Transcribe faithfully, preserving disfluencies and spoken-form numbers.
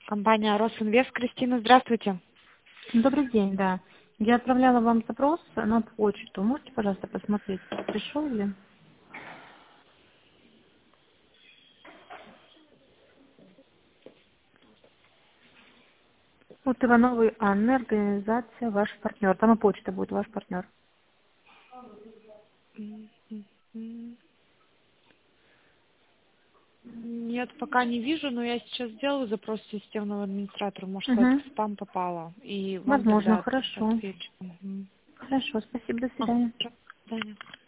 Компания Росинвест. Кристина, здравствуйте. Добрый день, да. Я отправляла вам запрос на почту. Можете, пожалуйста, посмотреть, пришел ли? Вот Ивановой Анны, организация «Ваш партнер». Там и почта будет «Ваш партнер». М, м, м. Нет, пока не вижу, но я сейчас сделаю запрос системного администратора. Может, куда-то Угу. в спам попало. И вам Возможно, тогда от- хорошо. отвечу. Мгм. Хорошо, спасибо, до А, свидания. всё, до свидания.